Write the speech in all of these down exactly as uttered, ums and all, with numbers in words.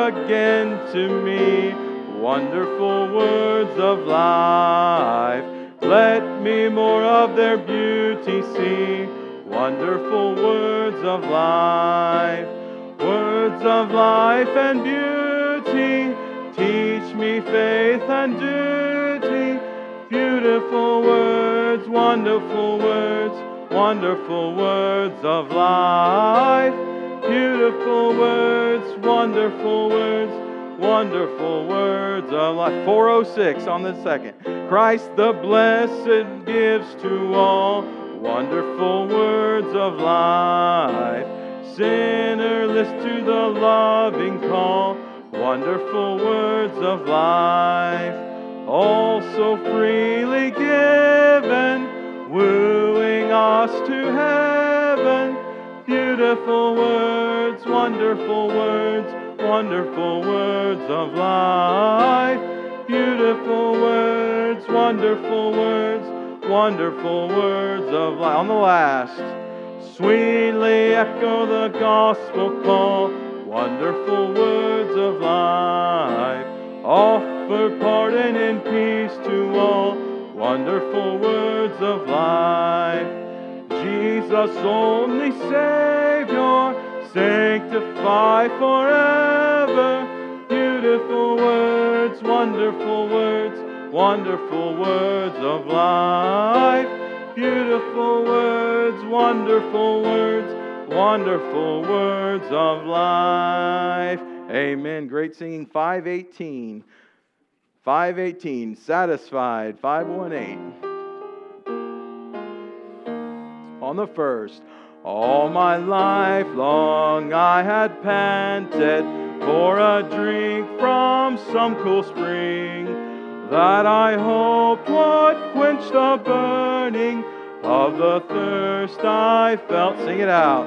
again to me wonderful words of life. Let me more of their beauty see, wonderful words of life. Words of life and beauty, teach me faith and duty. Beautiful words, wonderful words, wonderful words of life. Beautiful words, wonderful words, wonderful words of life. four oh six on the second. Christ the blessed gives to all wonderful words of life. Sinner, listen to the loving call, wonderful words of life. All so freely given, wooing us to heaven. Beautiful words, wonderful words, wonderful words of life. Beautiful words, wonderful words, wonderful words of life. On the last, sweetly echo the gospel call, wonderful words of life. Offer pardon and peace to all, wonderful words of life. Jesus, only Savior, sanctify forever. Beautiful words, wonderful words, wonderful words of life. Beautiful words, wonderful words, wonderful words of life. Amen. Great singing. five eighteen. five eighteen. Satisfied. five eighteen. On the first. All my life long I had panted for a drink from some cool spring, that I hoped would quench the burning of the thirst I felt. Sing it out.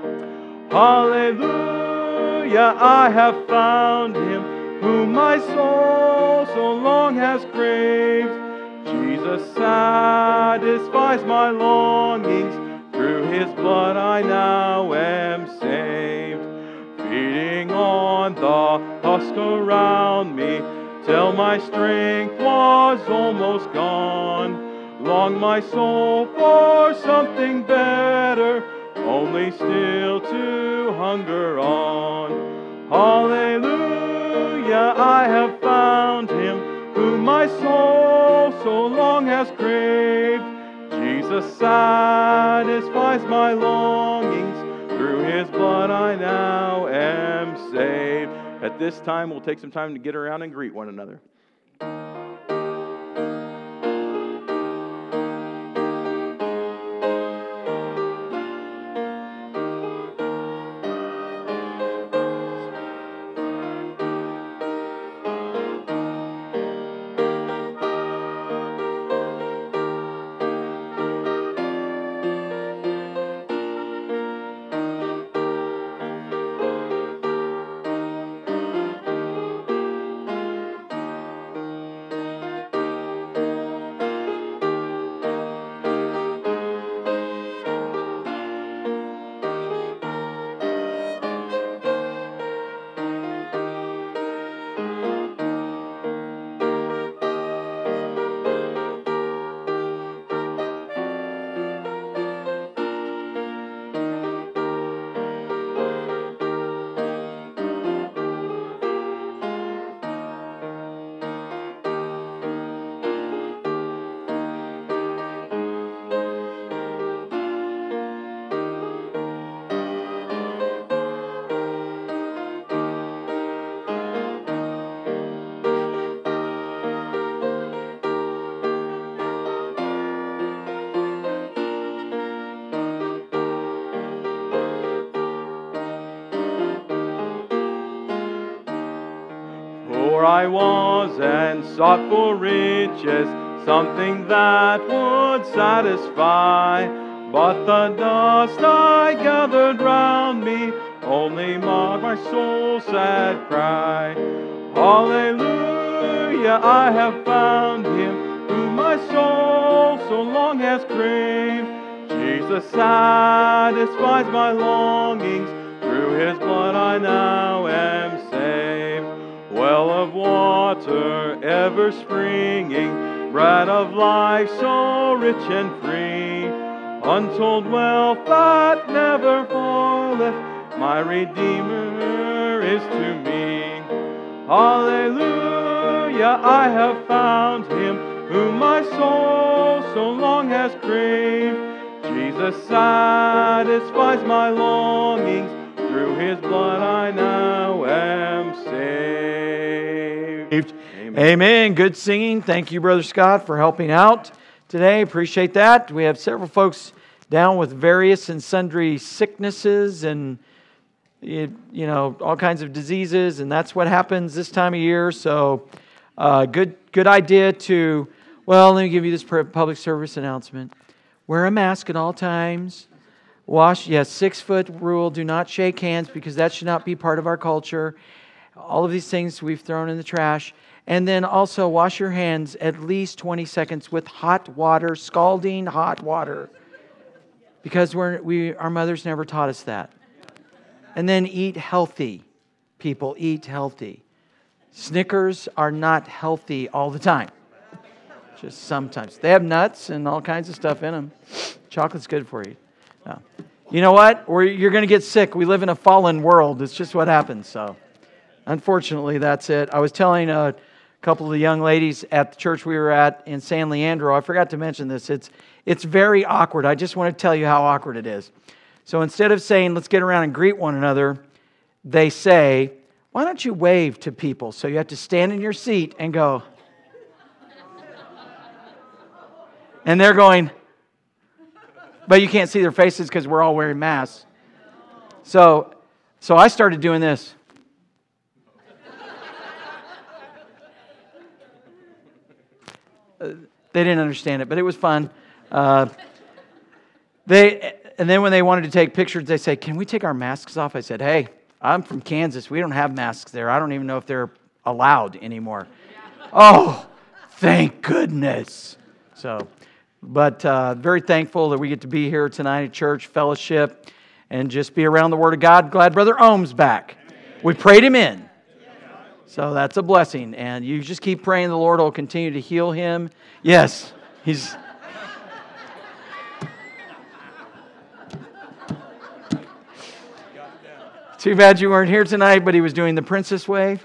Hallelujah, I have found Him whom my soul so long has craved. Jesus satisfies my longings, through His blood I now am saved. Feeding on the husk around me, till my strength was almost gone. Longed my soul for something better, only still to hunger on. Hallelujah, I have found Him whom my soul so long has craved. Jesus satisfies my longings, through His blood I now am saved. At this time, we'll take some time to get around and greet one another. For I was and sought for riches, something that would satisfy. But the dust I gathered round me only mocked my soul's sad cry. Hallelujah, I have found Him whom my soul so long has craved. Jesus satisfies my longings, through His blood I now am saved. water ever springing, bread of life so rich and free, untold wealth that never falleth, my Redeemer is to me. Hallelujah, I have found Him, whom my soul so long has craved. Jesus satisfies my longings, through His blood I now am saved. Amen. Amen. Good singing. Thank you, Brother Scott, for helping out today. Appreciate that. We have several folks down with various and sundry sicknesses and you know all kinds of diseases, and that's what happens this time of year. So, uh, good good idea to. Well, let me give you this public service announcement. Wear a mask at all times. Wash, yes, six-foot rule. Do not shake hands because that should not be part of our culture. All of these things we've thrown in the trash. And then also wash your hands at least twenty seconds with hot water, scalding hot water. Because we're, we, our mothers never taught us that. And then eat healthy. People, eat healthy. Snickers are not healthy all the time. Just sometimes. They have nuts and all kinds of stuff in them. Chocolate's good for you. No. You know what? We're, you're going to get sick. We live in a fallen world. It's just what happens. So, unfortunately, that's it. I was telling a couple of the young ladies at the church we were at in San Leandro, I forgot to mention this. It's it's very awkward. I just want to tell you how awkward it is. So instead of saying, let's get around and greet one another, they say, why don't you wave to people? So you have to stand in your seat and go. And they're going, but you can't see their faces because we're all wearing masks. So, so I started doing this. Uh, they didn't understand it, but it was fun. Uh, they and then when they wanted to take pictures, they say, "Can we take our masks off?" I said, "Hey, I'm from Kansas. We don't have masks there. I don't even know if they're allowed anymore." Oh, thank goodness. So. But uh, very thankful that we get to be here tonight at church, fellowship, and just be around the Word of God. Glad Brother Ohm's back. We prayed him in. So that's a blessing. And you just keep praying the Lord will continue to heal him. Yes, he's... Too bad you weren't here tonight, but he was doing the princess wave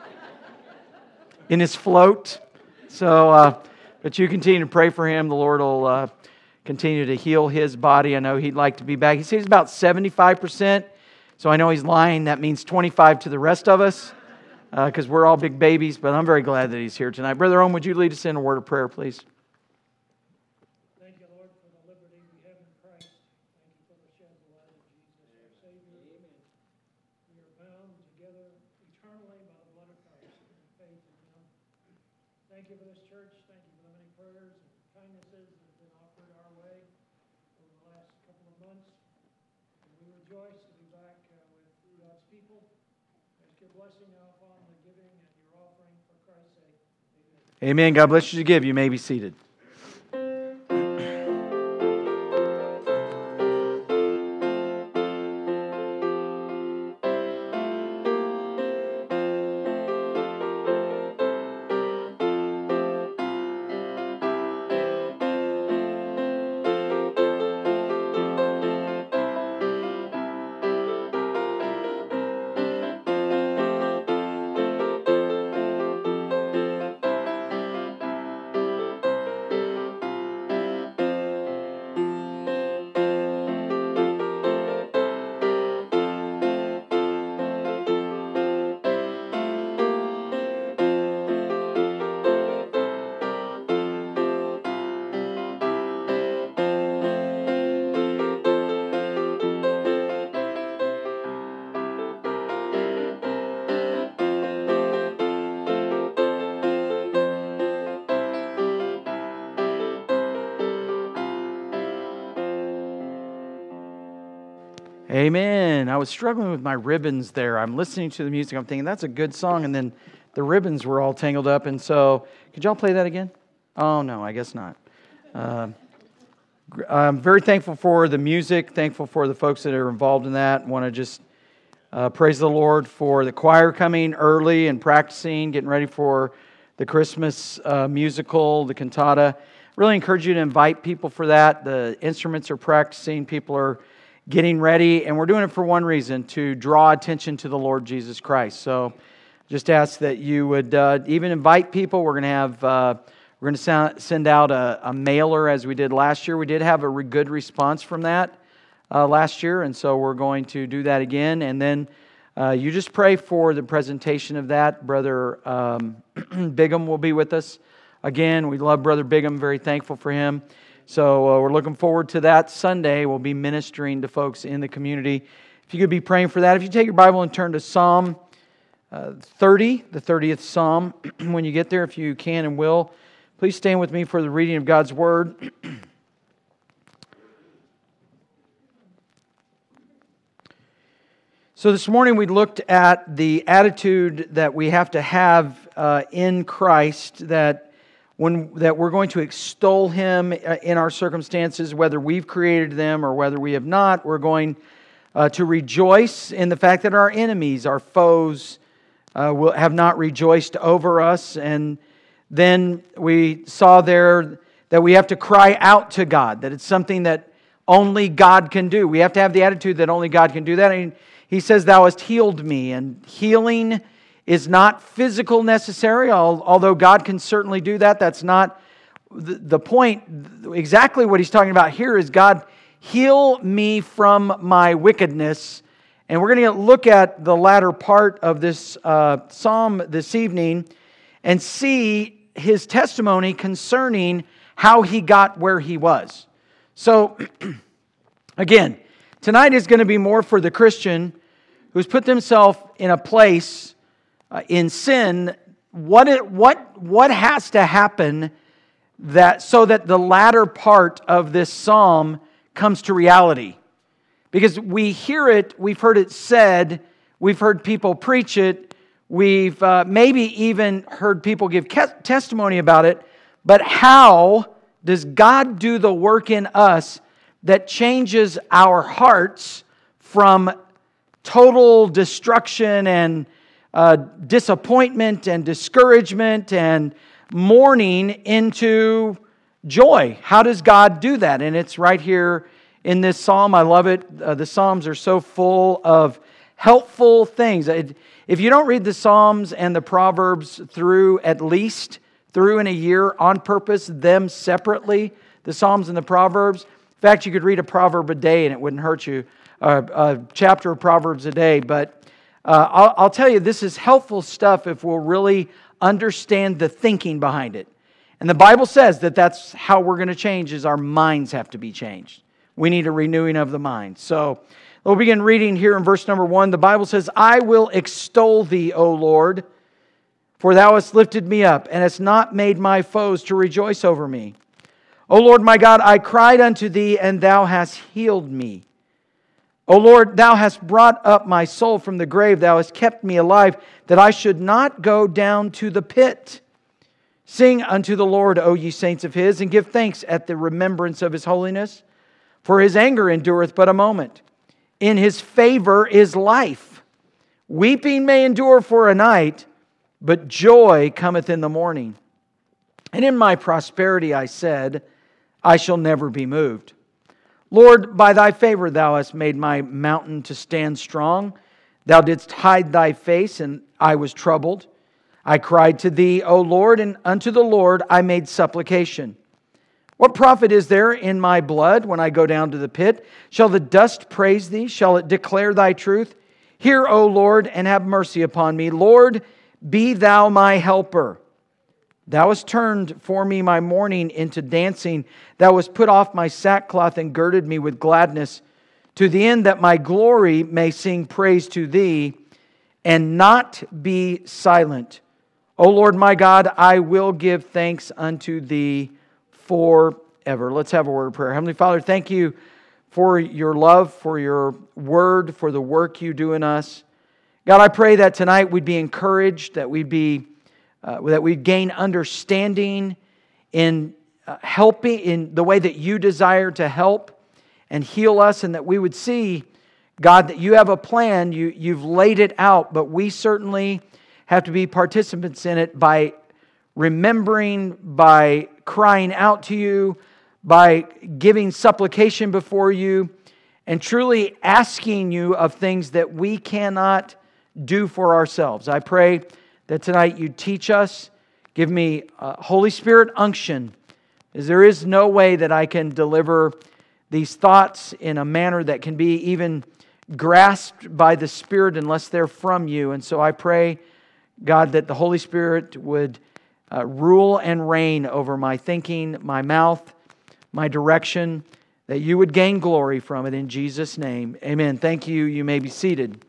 in his float. So... Uh, But you continue to pray for him. The Lord will uh, continue to heal his body. I know he'd like to be back. He says about seventy-five percent. So I know he's lying. That means twenty-five to the rest of us because uh, we're all big babies. But I'm very glad that he's here tonight. Brother Ohm, would you lead us in a word of prayer, please? Thank you, Lord, for the liberty we have in Christ. Thank you for the shed blood of Jesus, our Savior. Amen. We are bound together eternally by the blood of Christ and faith in Him. Thank you for this church. Thank you for the many prayers and kindnesses that have been offered our way over the last couple of months. And we rejoice to be back uh, with God's people. Ask your blessing now upon the giving and your offering for Christ's sake. Amen. Amen. God bless you to give. You may be seated. Amen. I was struggling with my ribbons there. I'm listening to the music. I'm thinking, that's a good song. And then the ribbons were all tangled up. And so, could y'all play that again? Oh, no, I guess not. Uh, I'm very thankful for the music. Thankful for the folks that are involved in that. Want to just uh, praise the Lord for the choir coming early and practicing, getting ready for the Christmas uh, musical, the cantata. Really encourage you to invite people for that. The instruments are practicing, people are getting ready, and we're doing it for one reason, to draw attention to the Lord Jesus Christ. So just ask that you would uh, even invite people. We're going to have uh, we're going to send out a, a mailer as we did last year. We did have a re- good response from that uh, last year, and so we're going to do that again. And then uh, you just pray for the presentation of that. Brother um, Bigham will be with us again. We love Brother Bigham, very thankful for him. So uh, we're looking forward to that Sunday. We'll be ministering to folks in the community. If you could be praying for that. If you take your Bible and turn to Psalm uh, thirty, the thirtieth Psalm, when you get there, if you can and will, please stand with me for the reading of God's Word. So this morning we looked at the attitude that we have to have uh, in Christ, that When, that we're going to extol Him in our circumstances, whether we've created them or whether we have not. We're going uh, to rejoice in the fact that our enemies, our foes, uh, will have not rejoiced over us. And then we saw there that we have to cry out to God, that it's something that only God can do. We have to have the attitude that only God can do that. And He says, "Thou hast healed me," and healing is not physical necessary, although God can certainly do that. That's not the point. Exactly what He's talking about here is, God, heal me from my wickedness. And we're going to look at the latter part of this uh, psalm this evening and see his testimony concerning how he got where he was. So, again, tonight is going to be more for the Christian who's put themselves in a place Uh, in sin. What it, what what has to happen that so that the latter part of this psalm comes to reality? Because we hear it, we've heard it said, we've heard people preach it, we've uh, maybe even heard people give ke- testimony about it. But how does God do the work in us that changes our hearts from total destruction and Uh, disappointment and discouragement and mourning into joy? How does God do that? And it's right here in this psalm. I love it. Uh, the Psalms are so full of helpful things. It, if you don't read the Psalms and the Proverbs through, at least through in a year on purpose, them separately, the Psalms and the Proverbs. In fact, you could read a proverb a day and it wouldn't hurt you. Uh, a chapter of Proverbs a day, but Uh, I'll, I'll tell you, this is helpful stuff if we'll really understand the thinking behind it. And the Bible says that that's how we're going to change, is our minds have to be changed. We need a renewing of the mind. So we'll begin reading here in verse number one. The Bible says, "I will extol Thee, O Lord, for Thou hast lifted me up, and hast not made my foes to rejoice over me. O Lord my God, I cried unto Thee, and Thou hast healed me. O Lord, Thou hast brought up my soul from the grave. Thou hast kept me alive, that I should not go down to the pit. Sing unto the Lord, O ye saints of His, and give thanks at the remembrance of His holiness. For His anger endureth but a moment. In His favor is life. Weeping may endure for a night, but joy cometh in the morning. And in my prosperity I said, I shall never be moved. Lord, by Thy favor Thou hast made my mountain to stand strong. Thou didst hide Thy face, and I was troubled. I cried to Thee, O Lord, and unto the Lord I made supplication. What profit is there in my blood when I go down to the pit? Shall the dust praise Thee? Shall it declare Thy truth? Hear, O Lord, and have mercy upon me. Lord, be Thou my helper. Thou hast turned for me my mourning into dancing. Thou hast put off my sackcloth and girded me with gladness, to the end that my glory may sing praise to Thee and not be silent. O Lord my God, I will give thanks unto Thee forever. Let's have a word of prayer. Heavenly Father, thank You for Your love, for Your word, for the work You do in us. God, I pray that tonight we'd be encouraged, that we'd be Uh, that we gain understanding in uh, helping in the way that You desire to help and heal us, and that we would see, God, that You have a plan, you, You've laid it out, but we certainly have to be participants in it by remembering, by crying out to you, by giving supplication before you, and truly asking you of things that we cannot do for ourselves. I pray that tonight you teach us, give me uh, Holy Spirit unction, as there is no way that I can deliver these thoughts in a manner that can be even grasped by the Spirit unless they're from you. And so I pray, God, that the Holy Spirit would uh, rule and reign over my thinking, my mouth, my direction, that you would gain glory from it in Jesus' name. Amen. Thank you. You may be seated.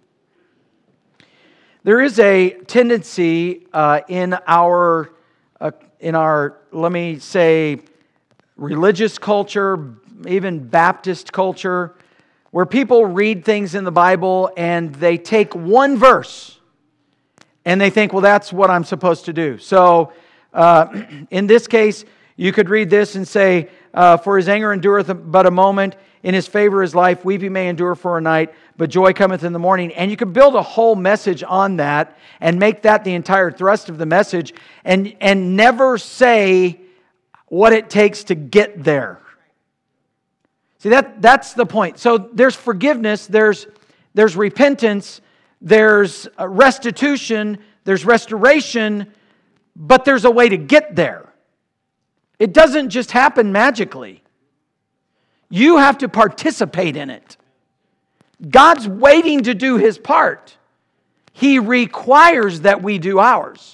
There is a tendency uh, in our, uh, in our, let me say, religious culture, even Baptist culture, where people read things in the Bible and they take one verse and they think, well, that's what I'm supposed to do. So uh, in this case, you could read this and say, uh, for his anger endureth but a moment, in his favor is life, weeping may endure for a night, but joy cometh in the morning. And you could build a whole message on that and make that the entire thrust of the message, and, and never say what it takes to get there. See, that that's the point. So there's forgiveness, there's, there's repentance, there's restitution, there's restoration, but there's a way to get there. It doesn't just happen magically. You have to participate in it. God's waiting to do His part. He requires that we do ours.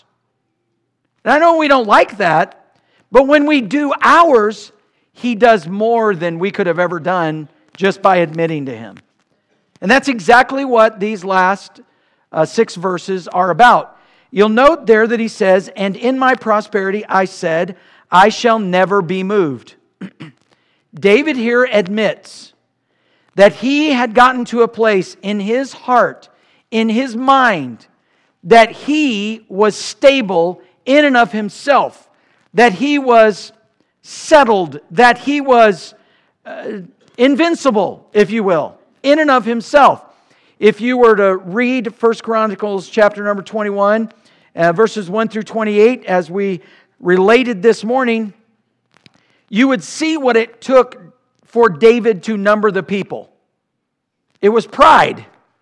And I know we don't like that, but when we do ours, He does more than we could have ever done just by admitting to Him. And that's exactly what these last uh, six verses are about. You'll note there that he says, and in my prosperity I said, I shall never be moved. David here admits that he had gotten to a place in his heart, in his mind, that he was stable in and of himself, that he was settled, that he was uh, invincible, if you will, in and of himself. If you were to read First Chronicles chapter number twenty-one, uh, verses one through twenty-eight, as we related this morning, you would see what it took for David to number the people. It was pride.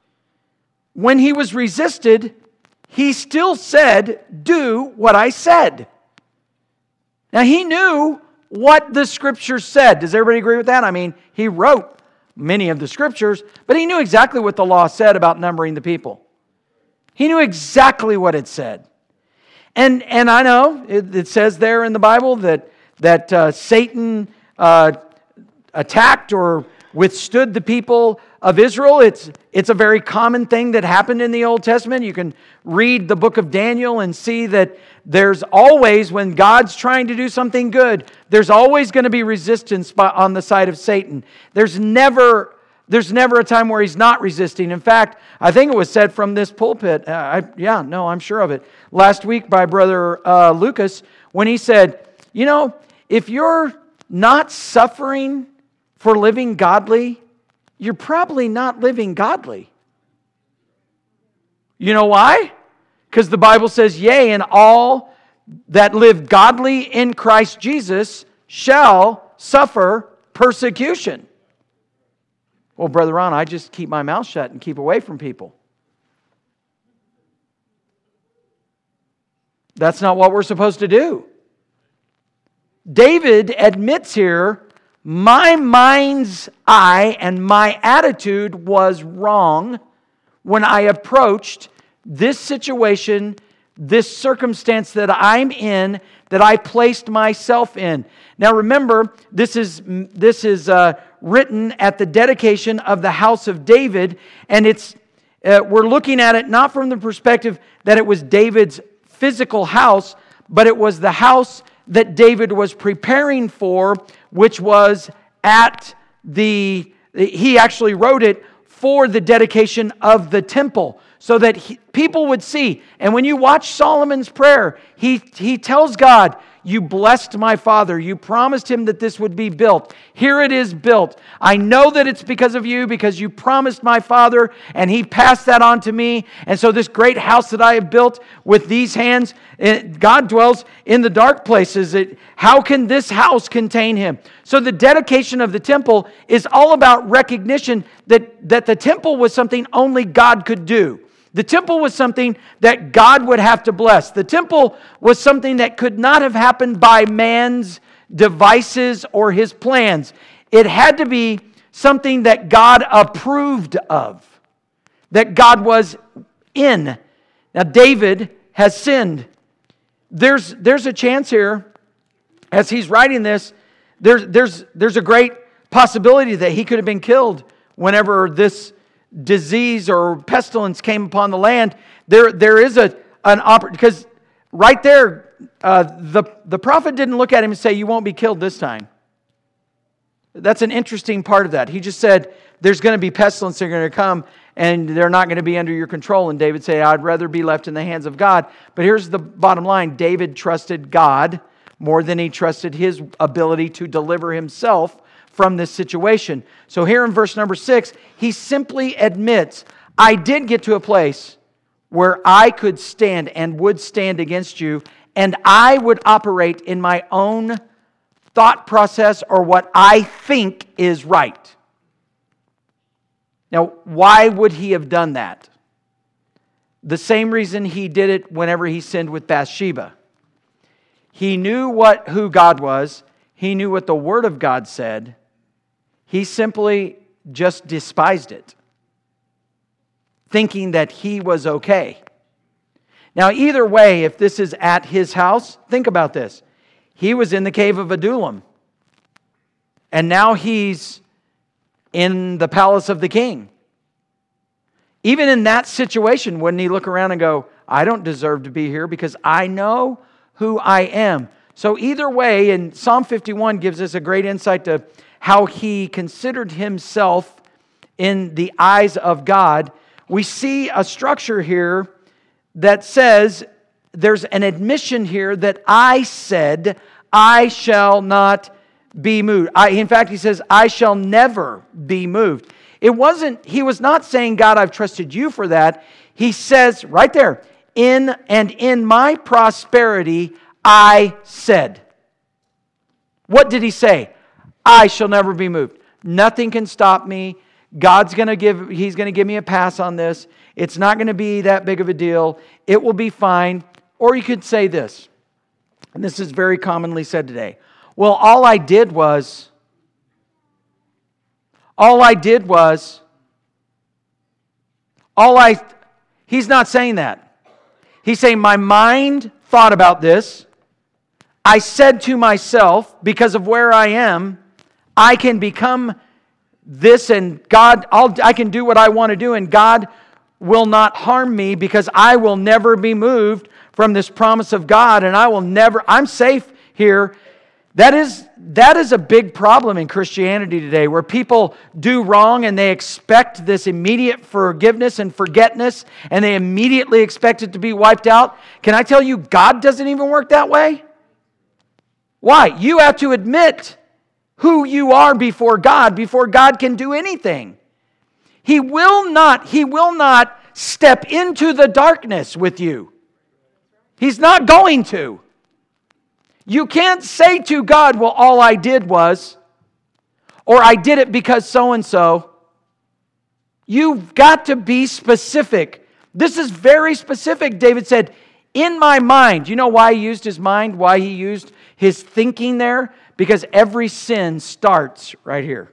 When he was resisted, he still said, do what I said. Now he knew what the Scriptures said. Does everybody agree with that? I mean, he wrote many of the Scriptures, but he knew exactly what the law said about numbering the people. He knew exactly what it said. And and I know it, it says there in the Bible that, that uh, Satan uh, attacked or withstood the people of Israel. It's, it's a very common thing that happened in the Old Testament. You can read the book of Daniel and see that there's always, when God's trying to do something good, there's always going to be resistance on the side of Satan. There's never, there's never a time where he's not resisting. In fact, I think it was said from this pulpit, uh, I, yeah, no, I'm sure of it, last week by Brother uh, Lucas, when he said, you know, if you're not suffering for living godly, you're probably not living godly. You know why? Because the Bible says, yea, and all that live godly in Christ Jesus shall suffer persecution. Well, Brother Ron, I just keep my mouth shut and keep away from people. That's not what we're supposed to do. David admits here, my mind's eye and my attitude was wrong when I approached this situation, this circumstance that I'm in, that I placed myself in. Now remember, this is this is uh, written at the dedication of the house of David, and it's uh, we're looking at it not from the perspective that it was David's physical house, but it was the house that David was preparing for, which was at the, he actually wrote it for the dedication of the temple, so that he, people would see. And when you watch Solomon's prayer, he, he tells God, You blessed my father. You promised him that this would be built. Here it is built. I know that it's because of you, because you promised my father, and he passed that on to me. And so this great house that I have built with these hands, God dwells in the dark places. It, how can this house contain him? So the dedication of the temple is all about recognition that, that the temple was something only God could do. The temple was something that God would have to bless. The temple was something that could not have happened by man's devices or his plans. It had to be something that God approved of, that God was in. Now, David has sinned. There's, there's a chance here, as he's writing this, there's, there's, there's a great possibility that he could have been killed whenever this disease or pestilence came upon the land. There, there is a an opportunity, because right there, uh, the, the prophet didn't look at him and say, you won't be killed this time. That's an interesting part of that. He just said, there's going to be pestilence, they're going to come, and they're not going to be under your control. And David said, I'd rather be left in the hands of God. But here's the bottom line. David trusted God more than he trusted his ability to deliver himself from this situation. So here in verse number six, he simply admits, I did get to a place where I could stand and would stand against you, and I would operate in my own thought process or what I think is right. Now, why would he have done that? The same reason he did it whenever he sinned with Bathsheba. He knew what who God was. He knew what the Word of God said. He simply just despised it, thinking that he was okay. Now, either way, if this is at his house, think about this. He was in the cave of Adullam, and now he's in the palace of the king. Even in that situation, wouldn't he look around and go, I don't deserve to be here because I know who I am? So either way, and Psalm fifty-one gives us a great insight to how he considered himself in the eyes of God. We see a structure here that says there's an admission here that I said, I shall not be moved. I, in fact, he says, I shall never be moved. It wasn't, he was not saying, God, I've trusted you for that. He says right there, in and in my prosperity, I said. What did he say? I shall never be moved. Nothing can stop me. God's going to give, he's going to give me a pass on this. It's not going to be that big of a deal. It will be fine. Or you could say this, and this is very commonly said today. Well, all I did was, all I did was, all I, he's not saying that. He's saying my mind thought about this. I said to myself, because of where I am, I can become this, and God, I'll, I can do what I want to do, and God will not harm me because I will never be moved from this promise of God, and I will never, I'm safe here. That is, that is a big problem in Christianity today, where people do wrong and they expect this immediate forgiveness and forgetness, and they immediately expect it to be wiped out. Can I tell you, God doesn't even work that way? Why? You have to admit who you are before God, before God can do anything. He will not, He will not step into the darkness with you. He's not going to. You can't say to God, well, all I did was, or I did it because so-and-so. You've got to be specific. This is very specific. David said, in my mind. You know why he used his mind? Why he used his thinking there? Because every sin starts right here.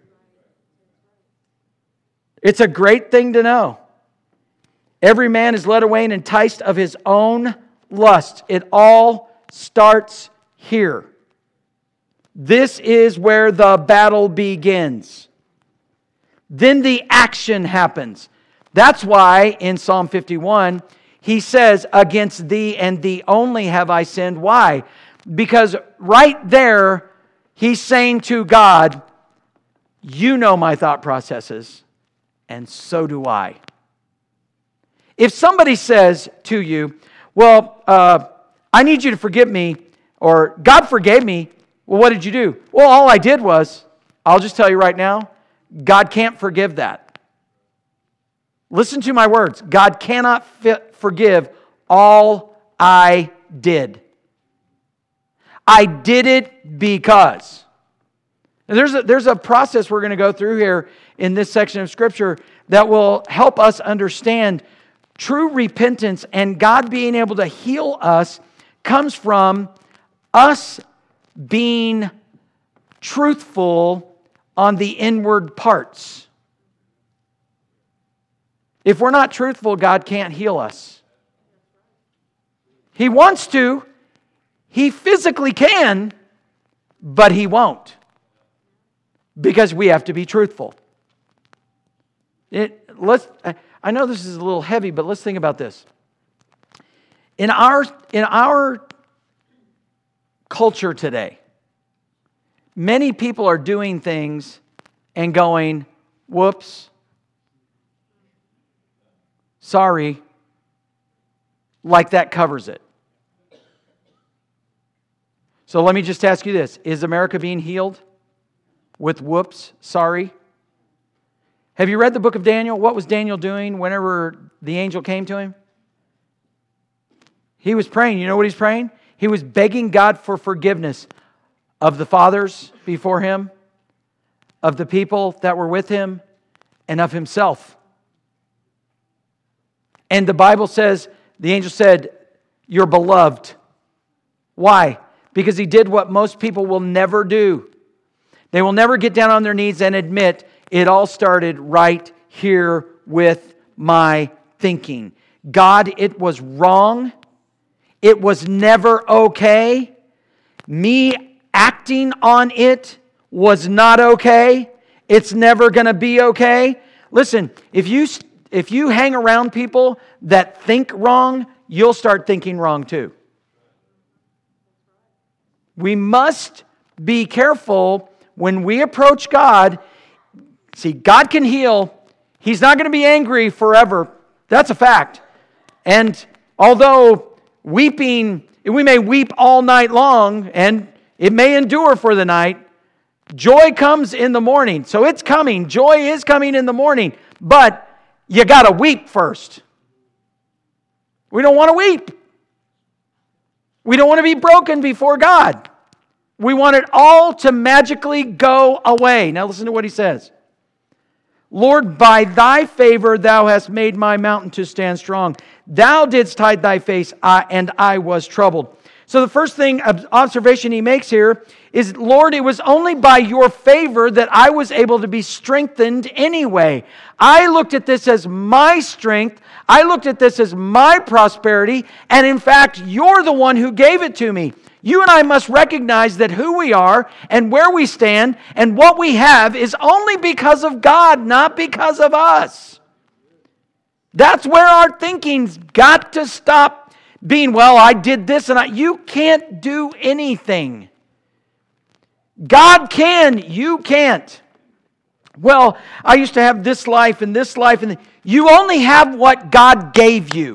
It's a great thing to know. Every man is led away and enticed of his own lust. It all starts here. This is where the battle begins. Then the action happens. That's why in Psalm fifty-one, he says, against thee and thee only have I sinned. Why? Because right there, he's saying to God, you know my thought processes, and so do I. If somebody says to you, well, uh, I need you to forgive me, Or God forgave me. Well, what did you do? Well, all I did was, I'll just tell you right now, God can't forgive that. Listen to my words. God cannot fit, forgive all I did. I did it because. And there's a, there's a process we're going to go through here in this section of Scripture that will help us understand true repentance, and God being able to heal us comes from us being truthful on the inward parts. If we're not truthful, God can't heal us. He wants to. He physically can, but He won't. Because we have to be truthful. It, let's, I know this is a little heavy, but let's think about this. In our, in our culture today, many people are doing things and going, whoops, sorry, like that covers it. So let me just ask you this. Is America being healed with whoops, sorry? Have you read the book of Daniel? What was Daniel doing whenever the angel came to him? He was praying. You know what he's praying? He was begging God for forgiveness of the fathers before him, of the people that were with him, and of himself. And the Bible says, the angel said, "You're beloved." Why? Because he did what most people will never do. They will never get down on their knees and admit, it all started right here with my thinking. God, it was wrong. It was never okay. Me acting on it was not okay. It's never going to be okay. Listen, if you if you hang around people that think wrong, you'll start thinking wrong too. We must be careful when we approach God. See, God can heal. He's not going to be angry forever. That's a fact. And although weeping, we may weep all night long, and it may endure for the night, joy comes in the morning. So it's coming. Joy is coming in the morning. But you got to weep first. We don't want to weep. We don't want to be broken before God. We want it all to magically go away. Now listen to what he says. Lord, by thy favor thou hast made my mountain to stand strong. Thou didst hide thy face, and I was troubled. So the first thing, observation he makes here is, Lord, it was only by your favor that I was able to be strengthened anyway. I looked at this as my strength. I looked at this as my prosperity. And in fact, you're the one who gave it to me. You and I must recognize that who we are and where we stand and what we have is only because of God, not because of us. That's where our thinking's got to stop being, well, I did this and I... You can't do anything. God can, you can't. Well, I used to have this life and this life, and you only have what God gave you.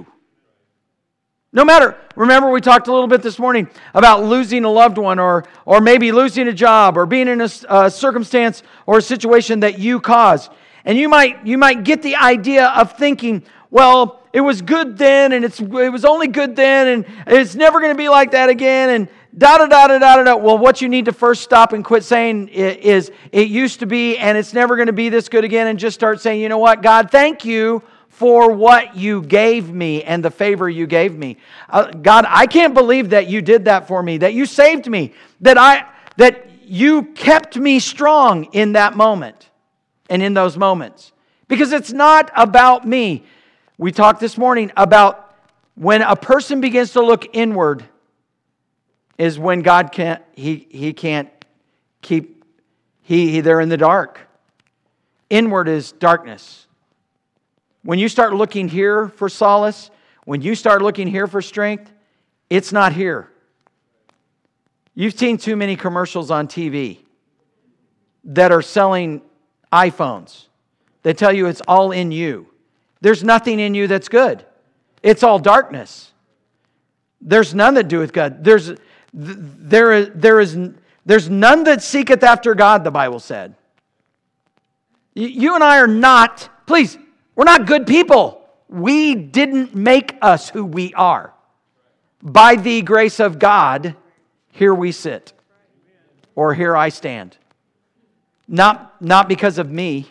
No matter, remember we talked a little bit this morning about losing a loved one, or or maybe losing a job, or being in a, a circumstance or a situation that you caused. And you might you might get the idea of thinking, well, it was good then, and it's it was only good then, and it's never going to be like that again, and da da da da da da. Well, what you need to first stop and quit saying is it used to be, and it's never going to be this good again, and just start saying, you know what, God, thank you for what you gave me and the favor you gave me. Uh, God, I can't believe that you did that for me, that you saved me, that I that you kept me strong in that moment and in those moments. Because it's not about me. We talked this morning about when a person begins to look inward is when God can't, he, he can't keep, he, he they're in the dark. Inward is darkness. When you start looking here for solace, when you start looking here for strength, it's not here. You've seen too many commercials on T V that are selling iPhones. They tell you it's all in you. There's nothing in you that's good. It's all darkness. There's none that doeth good. There's There is, there is, there's none that seeketh after God, the Bible said. You and I are not, please, we're not good people. We didn't make us who we are. By the grace of God, here we sit. Or here I stand. Not, not because of me.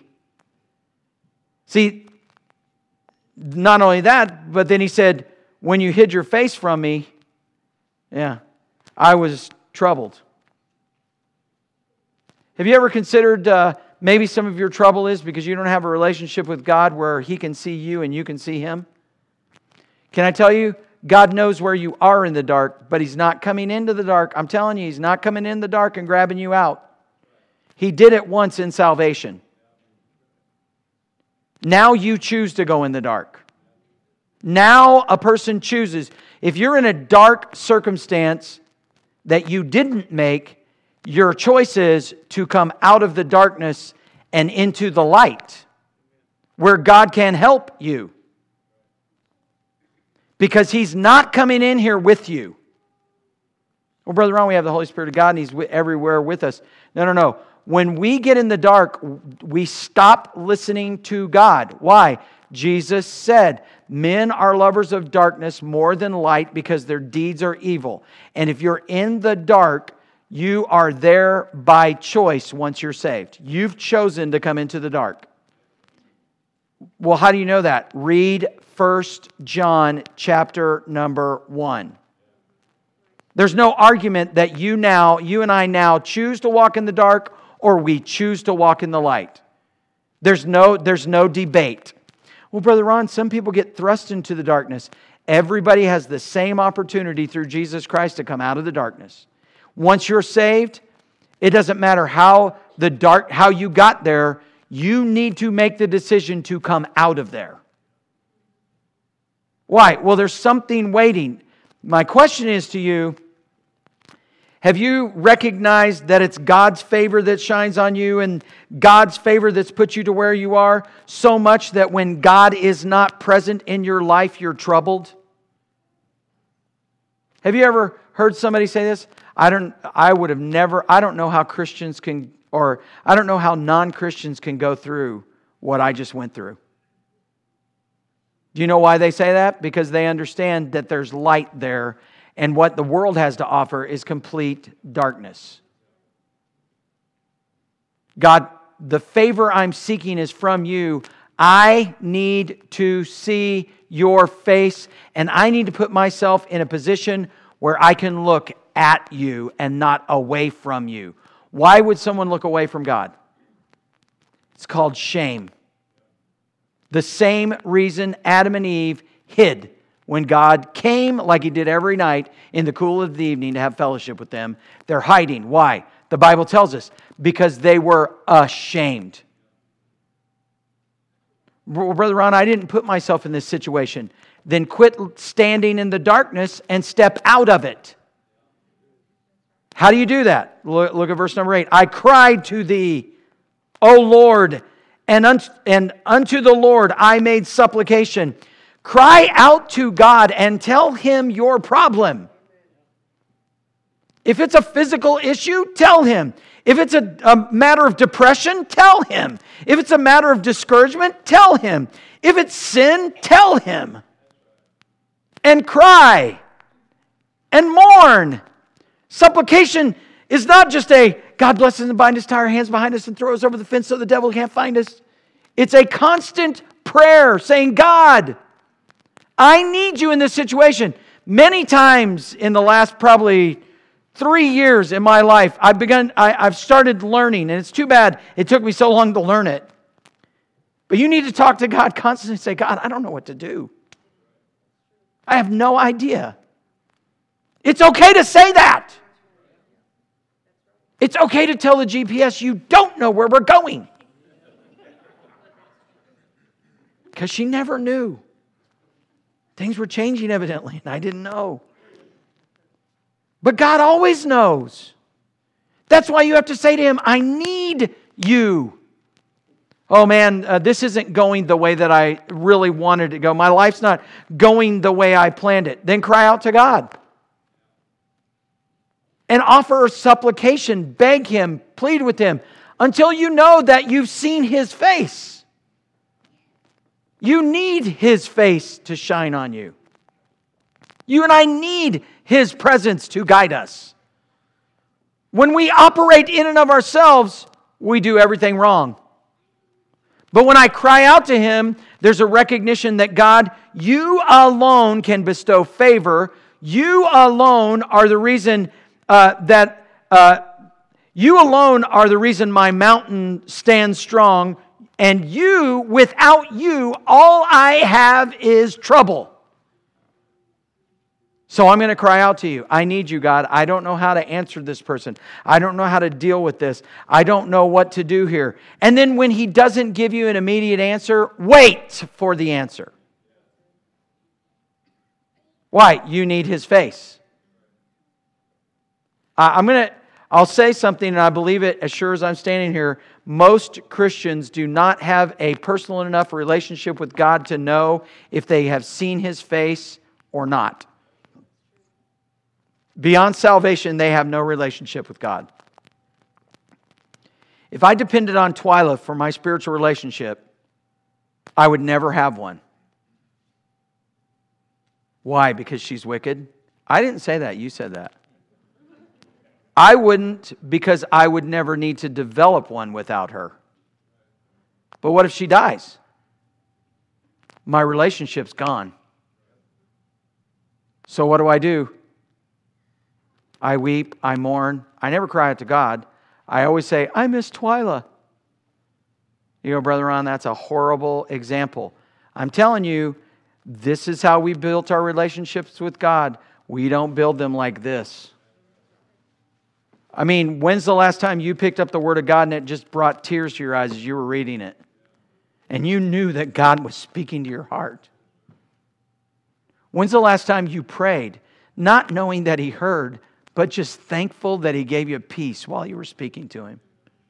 See, not only that, but then he said, when you hid your face from me, yeah, I was troubled. Have you ever considered uh, maybe some of your trouble is because you don't have a relationship with God where He can see you and you can see Him? Can I tell you, God knows where you are in the dark, but He's not coming into the dark. I'm telling you, He's not coming in the dark and grabbing you out. He did it once in salvation. Now you choose to go in the dark. Now a person chooses. If you're in a dark circumstance that you didn't make, your choice is to come out of the darkness and into the light, where God can help you. Because He's not coming in here with you. Well, Brother Ron, we have the Holy Spirit of God and He's everywhere with us. No, no, no. When we get in the dark, we stop listening to God. Why? Jesus said, men are lovers of darkness more than light because their deeds are evil. And if you're in the dark, you are there by choice once you're saved. You've chosen to come into the dark. Well, how do you know that? Read First John chapter number one. There's no argument that you now, you and I now choose to walk in the dark or we choose to walk in the light. There's no, there's no debate. Well, Brother Ron, some people get thrust into the darkness. Everybody has the same opportunity through Jesus Christ to come out of the darkness. Once you're saved, it doesn't matter how the dark, how you got there, you need to make the decision to come out of there. Why? Well, there's something waiting. My question is to you, have you recognized that it's God's favor that shines on you and God's favor that's put you to where you are so much that when God is not present in your life, you're troubled? Have you ever heard somebody say this? I don't, I would have never, I don't know how Christians can, or I don't know how non-Christians can go through what I just went through. Do you know why they say that? Because they understand that there's light there. And what the world has to offer is complete darkness. God, the favor I'm seeking is from you. I need to see your face, and I need to put myself in a position where I can look at you and not away from you. Why would someone look away from God? It's called shame. The same reason Adam and Eve hid when God came, like He did every night, in the cool of the evening to have fellowship with them. They're hiding. Why? The Bible tells us, because they were ashamed. Brother Ron, I didn't put myself in this situation. Then quit standing in the darkness and step out of it. How do you do that? Look, look at verse number eight. I cried to Thee, O Lord, and unto, and unto the Lord I made supplication. Cry out to God and tell Him your problem. If it's a physical issue, tell Him. If it's a, a matter of depression, tell Him. If it's a matter of discouragement, tell Him. If it's sin, tell Him. And cry and mourn. Supplication is not just a, God bless us and bind us, tie our hands behind us and throw us over the fence so the devil can't find us. It's a constant prayer saying, God, I need you in this situation. Many times in the last probably three years in my life, I've begun, I, I've started learning, and it's too bad it took me so long to learn it. But you need to talk to God constantly and say, God, I don't know what to do. I have no idea. It's okay to say that. It's okay to tell the G P S you don't know where we're going. Because she never knew. Things were changing evidently, and I didn't know. But God always knows. That's why you have to say to Him, I need you. Oh man, uh, this isn't going the way that I really wanted it to go. My life's not going the way I planned it. Then cry out to God. and offer supplication, beg Him, plead with Him, until you know that you've seen His face. You need His face to shine on you. You and I need His presence to guide us. When we operate in and of ourselves, we do everything wrong. But when I cry out to Him, there's a recognition that God, You alone can bestow favor. You alone are the reason uh, that uh, You alone are the reason my mountain stands strong. And You, without You, all I have is trouble. So I'm going to cry out to You. I need You, God. I don't know how to answer this person. I don't know how to deal with this. I don't know what to do here. And then when He doesn't give you an immediate answer, wait for the answer. Why? You need His face. I'm going to, I'll say something, and I believe it as sure as I'm standing here. Most Christians do not have a personal enough relationship with God to know if they have seen His face or not. Beyond salvation, they have no relationship with God. If I depended on Twyla for my spiritual relationship, I would never have one. Why? Because she's wicked? I didn't say that. You said that. I wouldn't, because I would never need to develop one without her. But what if she dies? My relationship's gone. So what do I do? I weep, I mourn. I never cry out to God. I always say, I miss Twyla. You know, Brother Ron, that's a horrible example. I'm telling you, this is how we built our relationships with God. We don't build them like this. I mean, when's the last time you picked up the Word of God and it just brought tears to your eyes as you were reading it? And you knew that God was speaking to your heart? When's the last time you prayed, not knowing that He heard, but just thankful that He gave you peace while you were speaking to Him?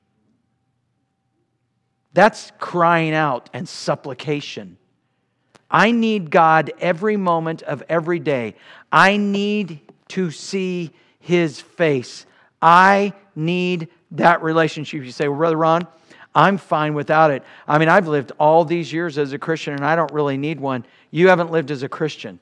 That's crying out and supplication. I need God every moment of every day. I need to see His face. I need that relationship. You say, well, Brother Ron, I'm fine without it. I mean, I've lived all these years as a Christian and I don't really need one. You haven't lived as a Christian.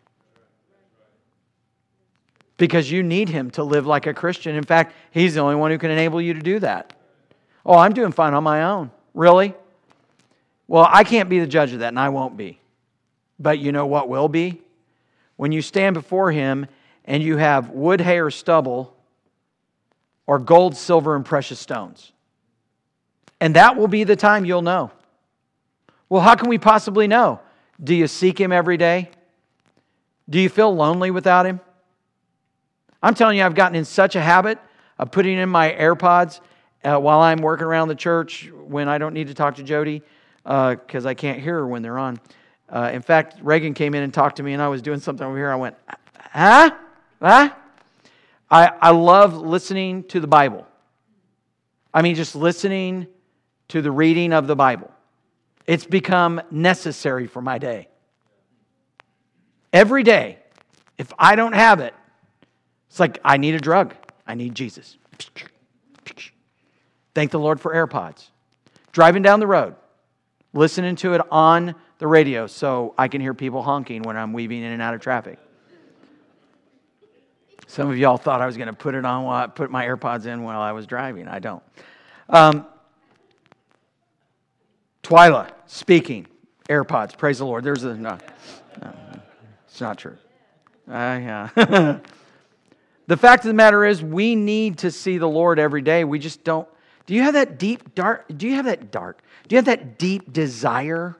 Because you need Him to live like a Christian. In fact, He's the only one who can enable you to do that. Oh, I'm doing fine on my own. Really? Well, I can't be the judge of that, and I won't be. But you know what will be? When you stand before Him and you have wood, hay, or stubble, or gold, silver, and precious stones. And that will be the time you'll know. Well, how can we possibly know? Do you seek Him every day? Do you feel lonely without Him? I'm telling you, I've gotten in such a habit of putting in my AirPods uh, while I'm working around the church when I don't need to talk to Jody because uh, I can't hear her when they're on. Uh, in fact, Reagan came in and talked to me and I was doing something over here. I went, huh? Huh? I, I love listening to the Bible. I mean, just listening to the reading of the Bible. It's become necessary for my day. Every day, if I don't have it, it's like I need a drug. I need Jesus. Thank the Lord for AirPods. Driving down the road, listening to it on the radio so I can hear people honking when I'm weaving in and out of traffic. Some of y'all thought I was going to put it on while I put my AirPods in while I was driving. I don't. Um, Twyla speaking, AirPods. Praise the Lord. There's a no, no it's not true. Uh, yeah. The fact of the matter is, we need to see the Lord every day. We just don't. Do you have that deep, dark? Do you have that dark? Do you have that deep desire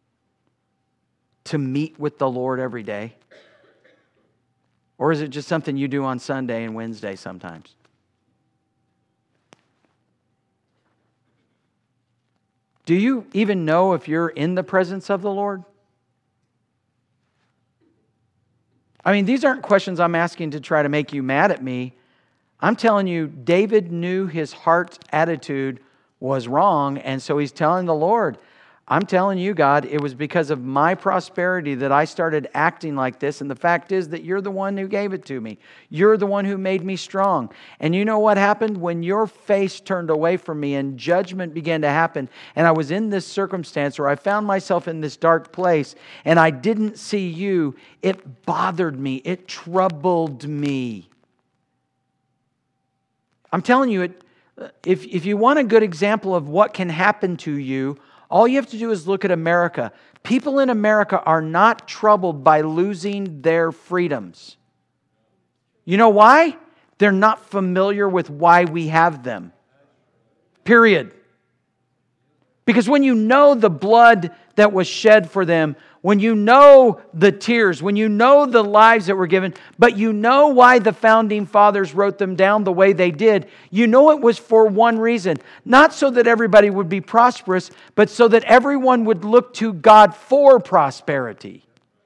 to meet with the Lord every day? Or is it just something you do on Sunday and Wednesday sometimes? Do you even know if you're in the presence of the Lord? I mean, these aren't questions I'm asking to try to make you mad at me. I'm telling you, David knew his heart's attitude was wrong, and so he's telling the Lord, I'm telling you, God, it was because of my prosperity that I started acting like this. And the fact is that you're the one who gave it to me. You're the one who made me strong. And you know what happened? When your face turned away from me and judgment began to happen, and I was in this circumstance where I found myself in this dark place and I didn't see you, it bothered me. It troubled me. I'm telling you, it, if, if you want a good example of what can happen to you, all you have to do is look at America. People in America are not troubled by losing their freedoms. You know why? They're not familiar with why we have them. Period. Because when you know the blood that was shed for them, when you know the tears, when you know the lives that were given, but you know why the founding fathers wrote them down the way they did, you know it was for one reason. Not so that everybody would be prosperous, but so that everyone would look to God for prosperity.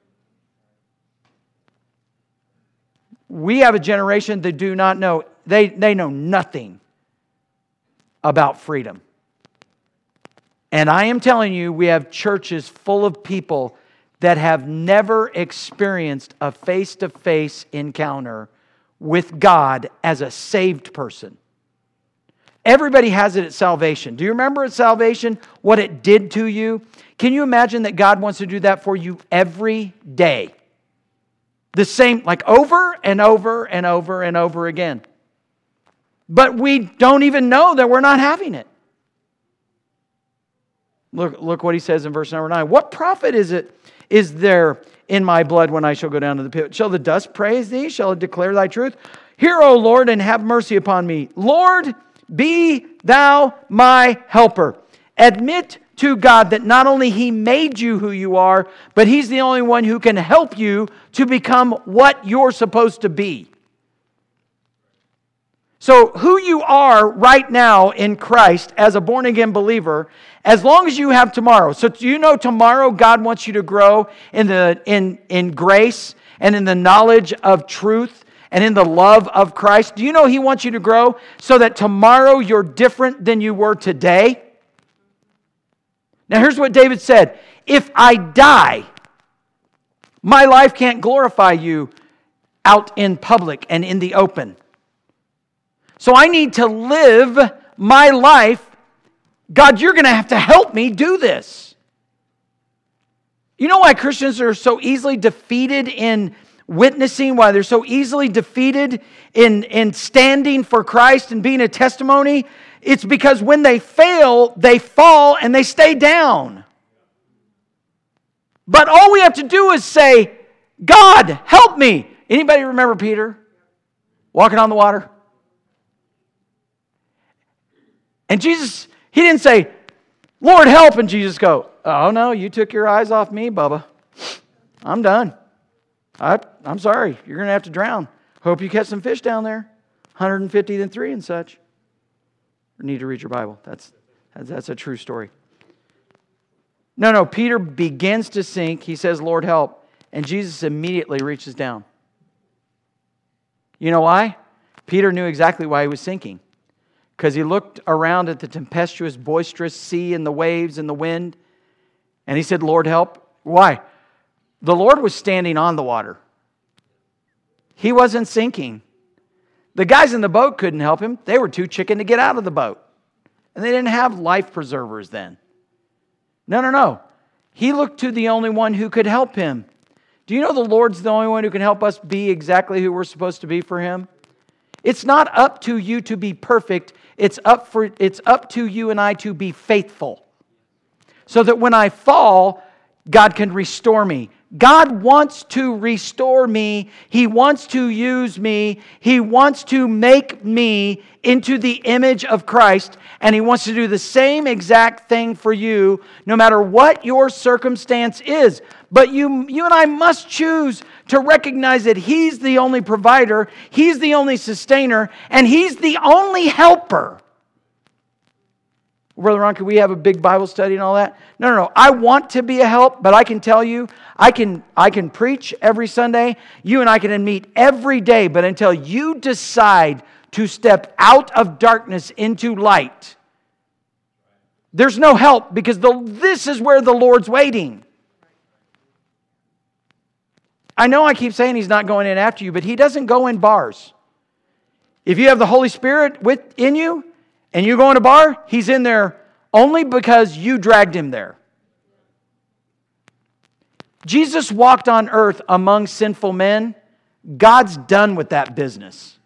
We have a generation that do not know, they, they know nothing about freedom. And I am telling you, we have churches full of people that have never experienced a face-to-face encounter with God as a saved person. Everybody has it at salvation. Do you remember at salvation what it did to you? Can you imagine that God wants to do that for you every day? The same, like over and over and over and over again. But we don't even know that we're not having it. Look, look what he says in verse number nine. What profit is it is there in my blood when I shall go down to the pit? Shall the dust praise thee? Shall it declare thy truth? Hear, O Lord, and have mercy upon me. Lord, be thou my helper. Admit to God that not only He made you who you are, but He's the only one who can help you to become what you're supposed to be. So who you are right now in Christ as a born-again believer, as long as you have tomorrow. So do you know tomorrow God wants you to grow in the in, in grace and in the knowledge of truth and in the love of Christ? Do you know He wants you to grow so that tomorrow you're different than you were today? Now here's what David said. If I die, my life can't glorify you out in public and in the open. So I need to live my life. God, you're going to have to help me do this. You know why Christians are so easily defeated in witnessing, why they're so easily defeated in, in standing for Christ and being a testimony? It's because when they fail, they fall and they stay down. But all we have to do is say, God, help me. Anybody remember Peter walking on the water? And Jesus, He didn't say, Lord, help, and Jesus go, oh no, you took your eyes off me, Bubba. I'm done. I, I'm sorry. You're going to have to drown. Hope you catch some fish down there. one hundred fifty and three and such. You need to read your Bible. That's, that's, that's a true story. No, no, Peter begins to sink. He says, Lord, help. And Jesus immediately reaches down. You know why? Peter knew exactly why he was sinking. Because he looked around at the tempestuous, boisterous sea and the waves and the wind. And he said, Lord, help. Why? The Lord was standing on the water. He wasn't sinking. The guys in the boat couldn't help him. They were too chicken to get out of the boat. And they didn't have life preservers then. No, no, no. He looked to the only one who could help him. Do you know the Lord's the only one who can help us be exactly who we're supposed to be for Him? It's not up to you to be perfect. It's up for it's up to you and I to be faithful. So that when I fall, God can restore me. God wants to restore me. He wants to use me. He wants to make me into the image of Christ. And He wants to do the same exact thing for you, no matter what your circumstance is. But you, you and I must choose to recognize that He's the only provider, He's the only sustainer, and He's the only helper. Brother Ron, can we have a big Bible study and all that? No, no, no. I want to be a help, but I can tell you, I can, I can preach every Sunday. You and I can meet every day, but until you decide to step out of darkness into light, There's no help because the, this is where the Lord's waiting. I know I keep saying He's not going in after you, but He doesn't go in bars. If you have the Holy Spirit within you and you go in a bar, He's in there only because you dragged Him there. Jesus walked on earth among sinful men. God's done with that business.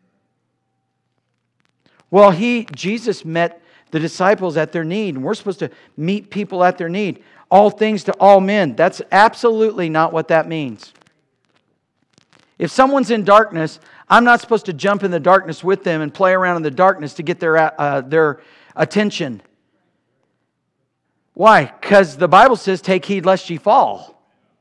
Well, he, Jesus met the disciples at their need, and we're supposed to meet people at their need. All things to all men. That's absolutely not what that means. If someone's in darkness, I'm not supposed to jump in the darkness with them and play around in the darkness to get their, uh, their attention. Why? Because the Bible says, take heed lest ye fall.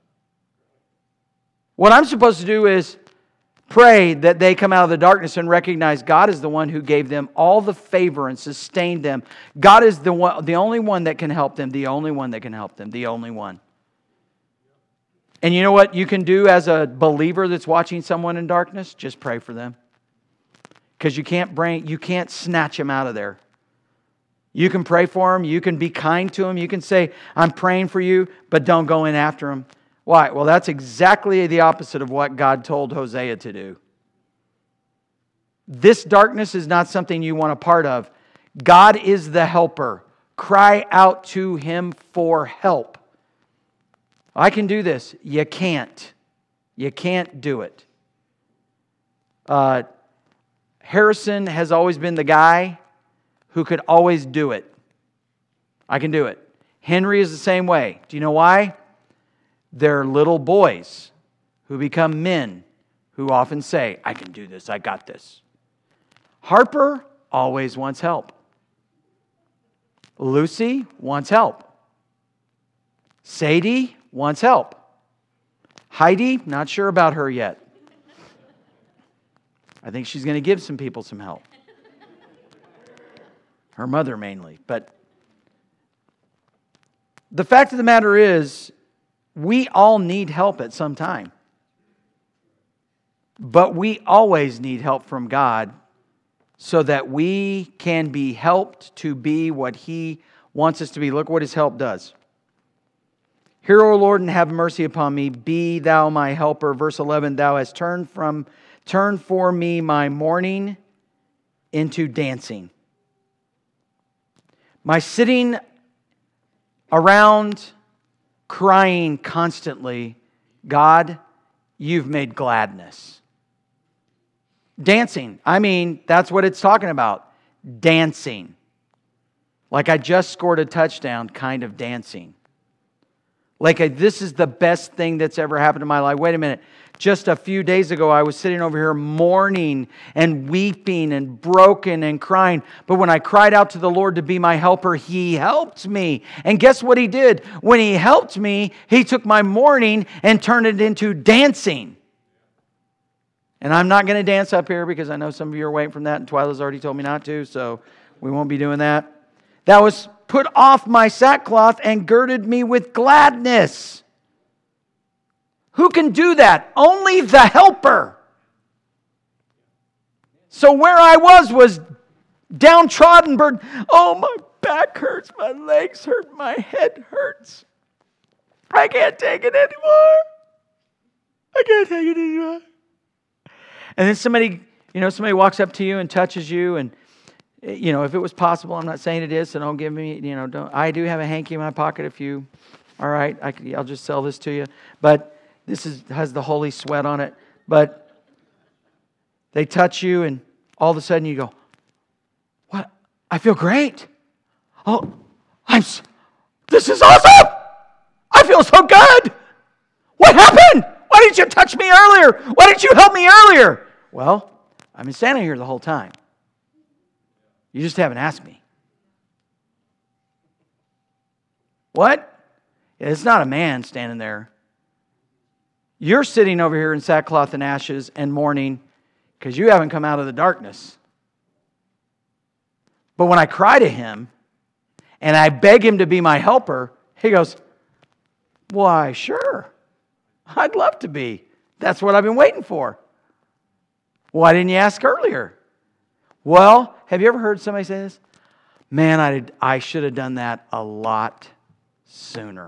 What I'm supposed to do is pray that they come out of the darkness and recognize God is the one who gave them all the favor and sustained them. God is the one, the only one that can help them, the only one that can help them, the only one. And you know what you can do as a believer that's watching someone in darkness? Just pray for them. Because you can't bring, you can't snatch them out of there. You can pray for them. You can be kind to them. You can say, I'm praying for you, but don't go in after them. Why? Well, that's exactly the opposite of what God told Hosea to do. This darkness is not something you want a part of. God is the helper. Cry out to Him for help. I can do this. You can't. You can't do it. Uh, Harrison has always been the guy who could always do it. I can do it. Henry is the same way. Do you know why? They're little boys who become men who often say, I can do this, I got this. Harper always wants help. Lucy wants help. Sadie wants help. Heidi, not sure about her yet. I think she's going to give some people some help. Her mother mainly. But the fact of the matter is, we all need help at some time. But we always need help from God so that we can be helped to be what He wants us to be. Look what His help does. Hear, O Lord, and have mercy upon me. Be Thou my helper. Verse eleven, Thou hast turned from turn for me my mourning into dancing. My sitting around crying constantly, God, You've made gladness. Dancing. I mean, that's what it's talking about. Dancing. Like I just scored a touchdown, kind of dancing. Like a, this is the best thing that's ever happened in my life. Wait a minute. Just a few days ago, I was sitting over here mourning and weeping and broken and crying. But when I cried out to the Lord to be my helper, He helped me. And guess what He did? When He helped me, He took my mourning and turned it into dancing. And I'm not going to dance up here because I know some of you are waiting from that, and Twyla's already told me not to, so we won't be doing that. That was put off my sackcloth and girded me with gladness. Who can do that? Only the helper. So where I was was downtrodden, burden. Oh, my back hurts, my legs hurt, my head hurts. I can't take it anymore. I can't take it anymore. And then somebody, you know, somebody walks up to you and touches you, and you know, if it was possible, I'm not saying it is, so don't give me, you know, don't. I do have a hanky in my pocket. If you, all right, I, I'll just sell this to you. But this is has the holy sweat on it. But they touch you, and all of a sudden you go, "What? I feel great. Oh, I'm. This is awesome. I feel so good. What happened? Why didn't you touch me earlier? Why didn't you help me earlier?" Well, I've been standing here the whole time. You just haven't asked me. What? It's not a man standing there. You're sitting over here in sackcloth and ashes and mourning because you haven't come out of the darkness. But when I cry to Him and I beg Him to be my helper, He goes, why, sure. I'd love to be. That's what I've been waiting for. Why didn't you ask earlier? Well, have you ever heard somebody say this? Man, I, did, I should have done that a lot sooner.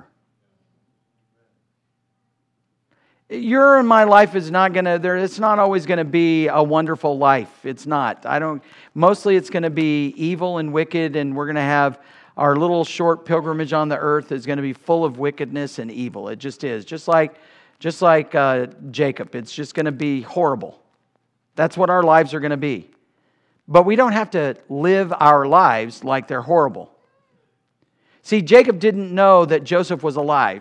Your and my life is not going to, there. It's not always going to be a wonderful life. It's not. I don't, mostly it's going to be evil and wicked, and we're going to have our little short pilgrimage on the earth is going to be full of wickedness and evil. It just is. Just like, just like uh, Jacob. It's just going to be horrible. That's what our lives are going to be. But we don't have to live our lives like they're horrible. See, Jacob didn't know that Joseph was alive.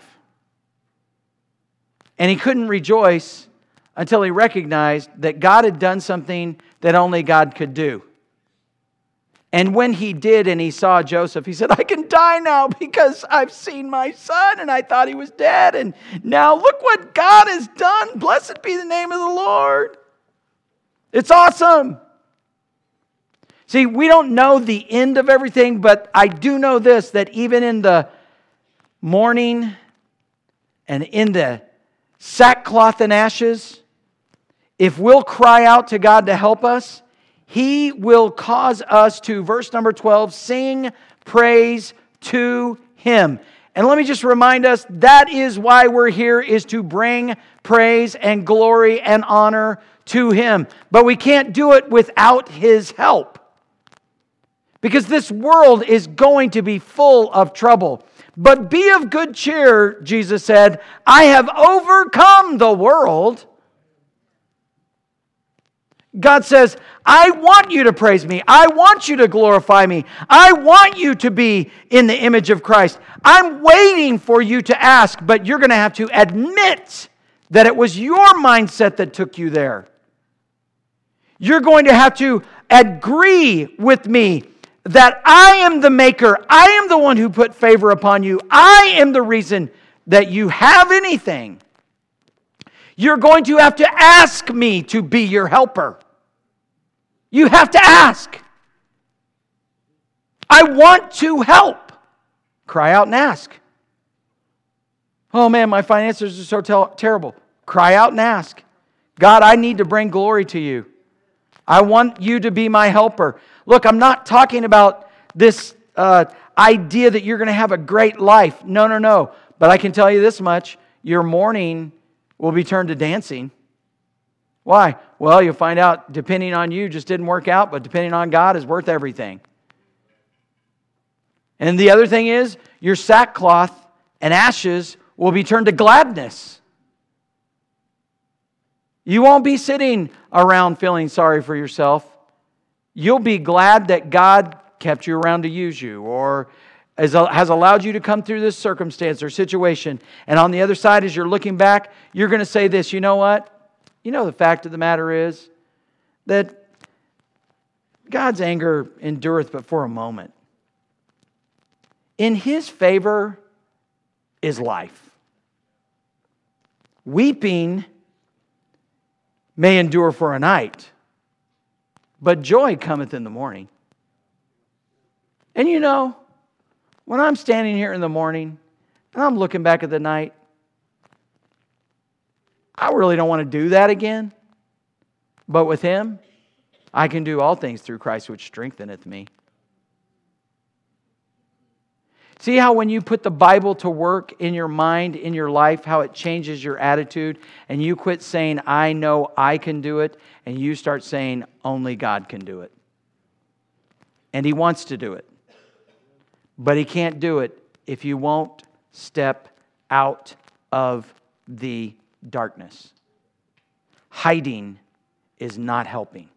And he couldn't rejoice until he recognized that God had done something that only God could do. And when he did and he saw Joseph, he said, I can die now because I've seen my son and I thought he was dead. And now look what God has done. Blessed be the name of the Lord. It's awesome. See, we don't know the end of everything, but I do know this, that even in the mourning and in the sackcloth and ashes, if we'll cry out to God to help us, He will cause us to, verse number twelve, sing praise to Him. And let me just remind us, that is why we're here, is to bring praise and glory and honor to Him. But we can't do it without His help. Because this world is going to be full of trouble. But be of good cheer, Jesus said, I have overcome the world. God says, I want you to praise me. I want you to glorify me. I want you to be in the image of Christ. I'm waiting for you to ask, but you're going to have to admit that it was your mindset that took you there. You're going to have to agree with me that I am the maker. I am the one who put favor upon you. I am the reason that you have anything. You're going to have to ask me to be your helper. You have to ask. I want to help. Cry out and ask. Oh man, my finances are so ter- terrible. Cry out and ask. God, I need to bring glory to you. I want you to be my helper. Look, I'm not talking about this uh, idea that you're going to have a great life. No, no, no. But I can tell you this much. Your mourning will be turned to dancing. Why? Well, you'll find out depending on you just didn't work out, but depending on God is worth everything. And the other thing is, your sackcloth and ashes will be turned to gladness. You won't be sitting around feeling sorry for yourself. You'll be glad that God kept you around to use you, or has allowed you to come through this circumstance or situation. And on the other side, as you're looking back, you're going to say this, you know what? You know, the fact of the matter is that God's anger endureth but for a moment. In His favor is life. Weeping may endure for a night, but joy cometh in the morning. And you know, when I'm standing here in the morning and I'm looking back at the night, I really don't want to do that again. But with Him, I can do all things through Christ which strengtheneth me. See how when you put the Bible to work in your mind, in your life, how it changes your attitude, and you quit saying, I know I can do it, and you start saying, only God can do it. And He wants to do it. But He can't do it if you won't step out of the darkness. Hiding is not helping.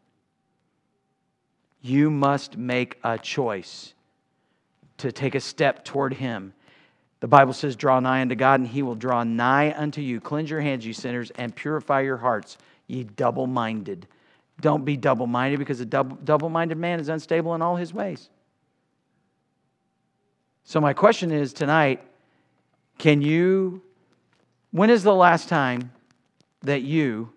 You must make a choice to take a step toward Him. The Bible says, draw nigh unto God, and He will draw nigh unto you. Cleanse your hands, ye sinners, and purify your hearts, ye double-minded. Don't be double-minded, because a double, double-minded man is unstable in all his ways. So my question is tonight, can you, when is the last time that you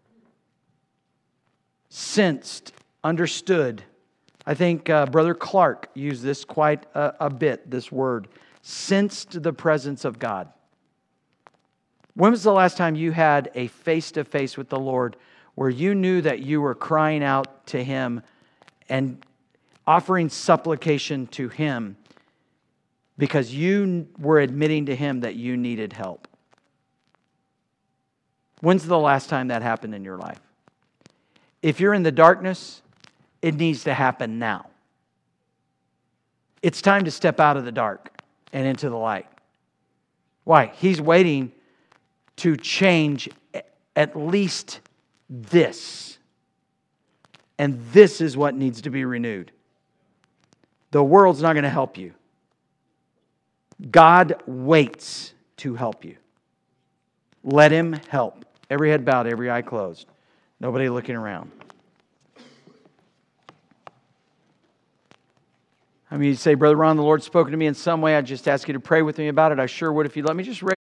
sensed, understood, I think uh, Brother Clark used this quite a, a bit, this word, sensed the presence of God. When was the last time you had a face-to-face with the Lord where you knew that you were crying out to Him and offering supplication to Him because you were admitting to Him that you needed help. When's the last time that happened in your life? If you're in the darkness, it needs to happen now. It's time to step out of the dark and into the light. Why? He's waiting to change at least this. And this is what needs to be renewed. The world's not going to help you. God waits to help you. Let Him help. Every head bowed, every eye closed. Nobody looking around. I mean, you say, Brother Ron, the Lord's spoken to me in some way. I just ask you to pray with me about it. I sure would if you let me just raise